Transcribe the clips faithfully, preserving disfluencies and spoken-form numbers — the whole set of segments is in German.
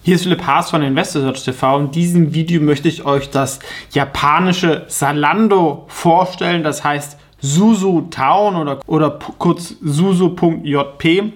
Hier ist Philipp Haas von InvestorSearch T V. In diesem Video möchte ich euch das japanische Zalando vorstellen. Das heißt Suzu Town oder, oder kurz suzu punkt j p.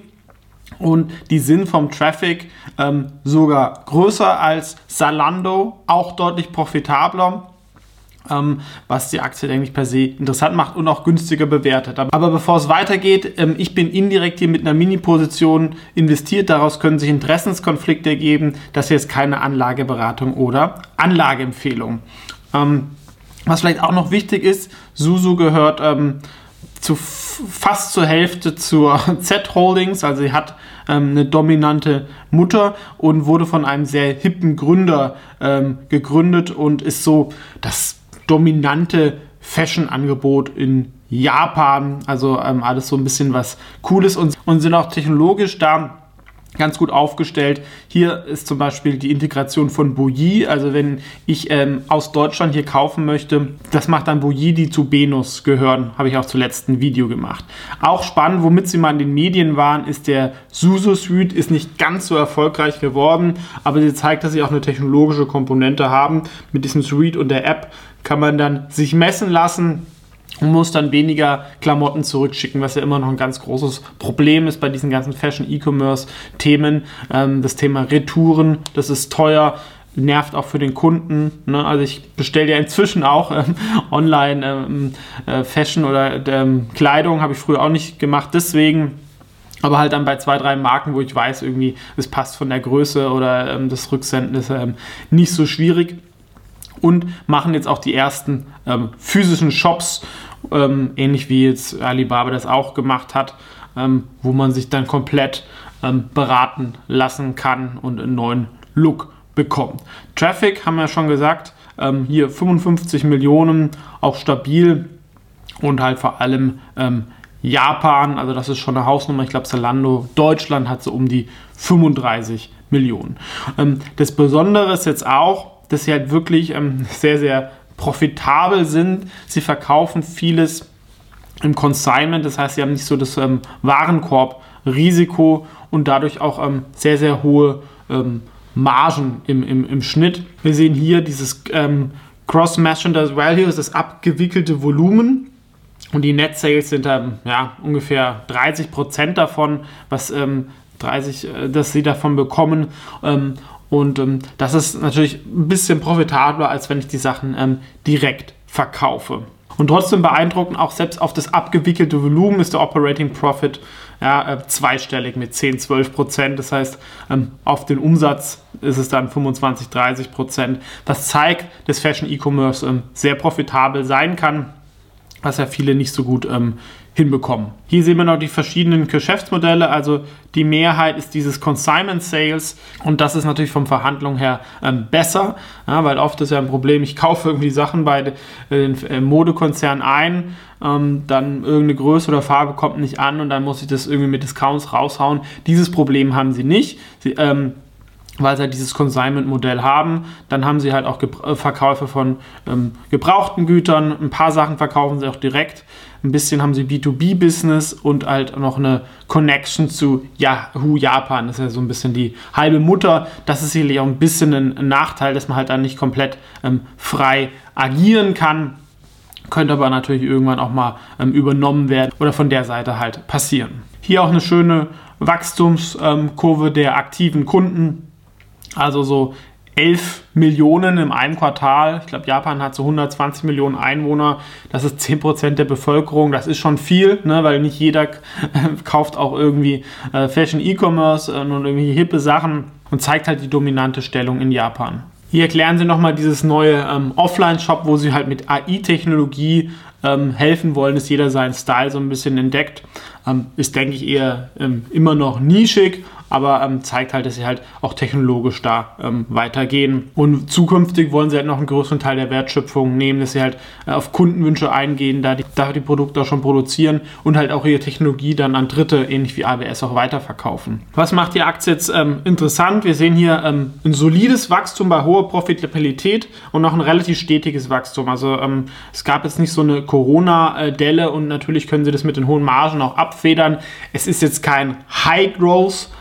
Und die sind vom Traffic ähm, sogar größer als Zalando, auch deutlich profitabler. Ähm, was die Aktie, denke ich, per se interessant macht und auch günstiger bewertet. Aber bevor es weitergeht, ähm, ich bin indirekt hier mit einer Mini-Position investiert. Daraus können sich Interessenskonflikte ergeben. Das ist jetzt keine Anlageberatung oder Anlageempfehlung. Ähm, was vielleicht auch noch wichtig ist, Suzu gehört ähm, zu fast zur Hälfte zur Z Holdings, also sie hat ähm, eine dominante Mutter und wurde von einem sehr hippen Gründer ähm, gegründet und ist so das dominante Fashion-Angebot in Japan, also ähm, alles so ein bisschen was Cooles und, und sind auch technologisch da ganz gut aufgestellt. Hier ist zum Beispiel die Integration von Boyi, also wenn ich ähm, aus Deutschland hier kaufen möchte, das macht dann Boyi, die zu Benus gehören, habe ich auch zuletzt ein Video gemacht. Auch spannend, womit sie mal in den Medien waren, ist der Suzu Suite, ist nicht ganz so erfolgreich geworden, aber sie zeigt, dass sie auch eine technologische Komponente haben. Mit diesem Suite und der App kann man dann sich messen lassen und muss dann weniger Klamotten zurückschicken, was ja immer noch ein ganz großes Problem ist bei diesen ganzen Fashion-E-Commerce-Themen. Ähm, das Thema Retouren, das ist teuer, nervt auch für den Kunden. Ne? Also ich bestelle ja inzwischen auch ähm, online ähm, äh, Fashion oder ähm, Kleidung, habe ich früher auch nicht gemacht, deswegen. Aber halt dann bei zwei, drei Marken, wo ich weiß, irgendwie, es passt von der Größe oder ähm, das Rücksenden ist ähm, nicht so schwierig. Und machen jetzt auch die ersten ähm, physischen Shops, ähm, ähnlich wie jetzt Alibaba das auch gemacht hat, ähm, wo man sich dann komplett ähm, beraten lassen kann und einen neuen Look bekommt. Traffic, haben wir ja schon gesagt, ähm, hier fünfundfünfzig Millionen, auch stabil und halt vor allem ähm, Japan, also das ist schon eine Hausnummer, ich glaube Zalando Deutschland hat so um die fünfunddreißig Millionen. Ähm, das Besondere ist jetzt auch, dass sie halt wirklich ähm, sehr, sehr profitabel sind. Sie verkaufen vieles im Consignment, das heißt, sie haben nicht so das ähm, Warenkorb-Risiko und dadurch auch ähm, sehr, sehr hohe ähm, Margen im, im, im Schnitt. Wir sehen hier dieses ähm, Cross-Merchandise Value, das ist das abgewickelte Volumen. Und die Net Sales sind dann ja, ungefähr dreißig Prozent davon, was ähm, dreißig, äh, dass sie davon bekommen. Ähm, Und ähm, das ist natürlich ein bisschen profitabler, als wenn ich die Sachen ähm, direkt verkaufe. Und trotzdem beeindruckend, auch selbst auf das abgewickelte Volumen ist der Operating Profit ja, äh, zweistellig mit zehn, zwölf Prozent. Das heißt, ähm, auf den Umsatz ist es dann fünfundzwanzig, dreißig Prozent. Das zeigt, dass Fashion E-Commerce ähm, sehr profitabel sein kann, was ja viele nicht so gut ähm, hinbekommen. Hier sehen wir noch die verschiedenen Geschäftsmodelle, also die Mehrheit ist dieses Consignment Sales und das ist natürlich vom Verhandlung her ähm, besser, ja, weil oft ist ja ein Problem, ich kaufe irgendwie Sachen bei den äh, Modekonzernen ein, ähm, dann irgendeine Größe oder Farbe kommt nicht an und dann muss ich das irgendwie mit Discounts raushauen. Dieses Problem haben sie nicht. Sie, ähm, weil sie halt dieses Consignment-Modell haben. Dann haben sie halt auch Gebra- Verkäufe von ähm, gebrauchten Gütern. Ein paar Sachen verkaufen sie auch direkt. Ein bisschen haben sie B zwei B-Business und halt noch eine Connection zu Yahoo Japan. Das ist ja so ein bisschen die halbe Mutter. Das ist sicherlich auch ein bisschen ein, ein Nachteil, dass man halt dann nicht komplett ähm, frei agieren kann. Könnte aber natürlich irgendwann auch mal ähm, übernommen werden oder von der Seite halt passieren. Hier auch eine schöne Wachstumskurve ähm, der aktiven Kunden. Also so elf Millionen in einem Quartal. Ich glaube, Japan hat so hundertzwanzig Millionen Einwohner. Das ist zehn Prozent der Bevölkerung. Das ist schon viel, ne, weil nicht jeder äh, kauft auch irgendwie äh, Fashion E-Commerce äh, und irgendwie hippe Sachen und zeigt halt die dominante Stellung in Japan. Hier erklären sie nochmal dieses neue ähm, Offline-Shop, wo sie halt mit A I-Technologie ähm, helfen wollen, dass jeder seinen Style so ein bisschen entdeckt. Ähm, ist, denke ich, eher ähm, immer noch nischig, aber ähm, zeigt halt, dass sie halt auch technologisch da ähm, weitergehen. Und zukünftig wollen sie halt noch einen größeren Teil der Wertschöpfung nehmen, dass sie halt äh, auf Kundenwünsche eingehen, da die, da die Produkte auch schon produzieren und halt auch ihre Technologie dann an Dritte, ähnlich wie A W S, auch weiterverkaufen. Was macht die Aktie jetzt ähm, interessant? Wir sehen hier ähm, ein solides Wachstum bei hoher Profitabilität und noch ein relativ stetiges Wachstum. Also ähm, es gab jetzt nicht so eine Corona-Delle und natürlich können sie das mit den hohen Margen auch abfedern. Es ist jetzt kein High Growth,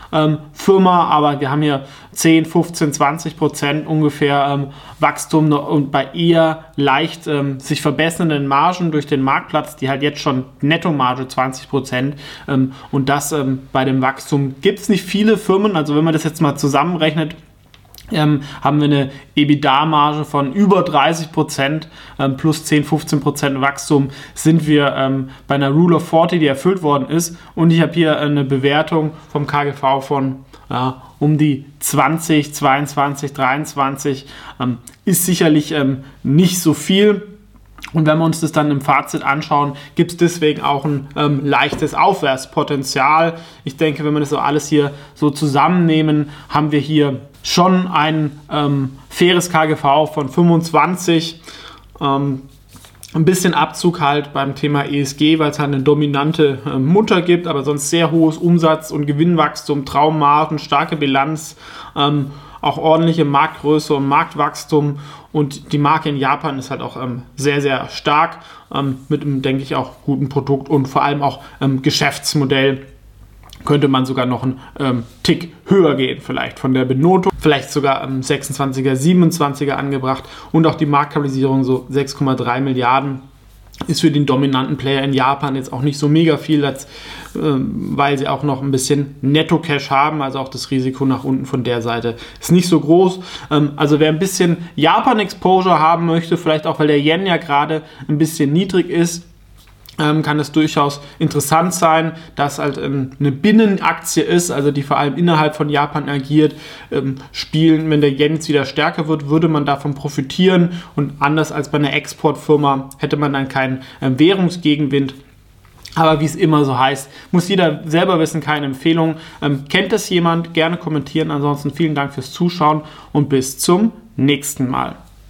ähm, Firma, aber wir haben hier zehn, fünfzehn, zwanzig Prozent ungefähr ähm, Wachstum und bei eher leicht ähm, sich verbessernden Margen durch den Marktplatz, die halt jetzt schon Nettomarge zwanzig Prozent ähm, und das ähm, bei dem Wachstum gibt es nicht viele Firmen, also wenn man das jetzt mal zusammenrechnet, Ähm, haben wir eine EBITDA-Marge von über dreißig Prozent, ähm, plus zehn, fünfzehn Prozent Wachstum, sind wir ähm, bei einer Rule of vierzig, die erfüllt worden ist. Und ich habe hier eine Bewertung vom K G V von ja, um die zwanzig, zweiundzwanzig, dreiundzwanzig. Ähm, ist sicherlich ähm, nicht so viel. Und wenn wir uns das dann im Fazit anschauen, gibt es deswegen auch ein ähm, leichtes Aufwärtspotenzial. Ich denke, wenn wir das so alles hier so zusammennehmen, haben wir hier schon ein ähm, faires K G V von fünfundzwanzig. Ähm, ein bisschen Abzug halt beim Thema E S G, weil es halt eine dominante äh, Mutter gibt, aber sonst sehr hohes Umsatz- und Gewinnwachstum, Traummargen, starke Bilanz, ähm, auch ordentliche Marktgröße und Marktwachstum und die Marke in Japan ist halt auch ähm, sehr, sehr stark ähm, mit einem, denke ich, auch guten Produkt und vor allem auch ähm, Geschäftsmodell. Könnte man sogar noch einen ähm, Tick höher gehen, vielleicht von der Benotung, vielleicht sogar ähm, sechsundzwanziger, siebenundzwanziger angebracht und auch die Marktkapitalisierung so sechs Komma drei Milliarden ist für den dominanten Player in Japan jetzt auch nicht so mega viel, als, äh, weil sie auch noch ein bisschen Netto-Cash haben, also auch das Risiko nach unten von der Seite ist nicht so groß. Ähm, also wer ein bisschen Japan-Exposure haben möchte, vielleicht auch, weil der Yen ja gerade ein bisschen niedrig ist, Ähm, kann es durchaus interessant sein, dass halt ähm, eine Binnenaktie ist, also die vor allem innerhalb von Japan agiert, ähm, spielen, wenn der Yen jetzt wieder stärker wird, würde man davon profitieren und anders als bei einer Exportfirma hätte man dann keinen ähm, Währungsgegenwind. Aber wie es immer so heißt, muss jeder selber wissen, keine Empfehlung. Ähm, kennt das jemand? Gerne kommentieren. Ansonsten vielen Dank fürs Zuschauen und bis zum nächsten Mal.